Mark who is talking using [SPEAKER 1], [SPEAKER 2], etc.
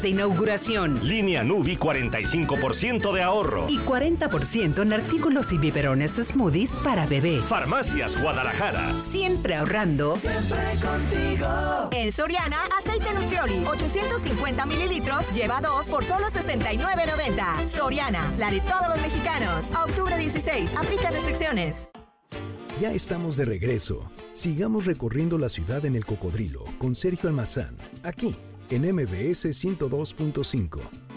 [SPEAKER 1] de inauguración.
[SPEAKER 2] Línea Nubi, 45% de ahorro.
[SPEAKER 1] Y 40% en artículos y biberones smoothies para bebé.
[SPEAKER 2] Farmacias Guadalajara.
[SPEAKER 1] Siempre ahorrando.
[SPEAKER 3] Siempre contigo.
[SPEAKER 4] En Soriana, aceite Nutrioli, 850 mililitros, lleva 2 por solo $69.90. Soriana, la de todos los mexicanos. A octubre 16, aplica restricciones.
[SPEAKER 5] Ya estamos de regreso. Sigamos recorriendo la ciudad en el Cocodrilo con Sergio Almazán, aquí en MBS 102.5.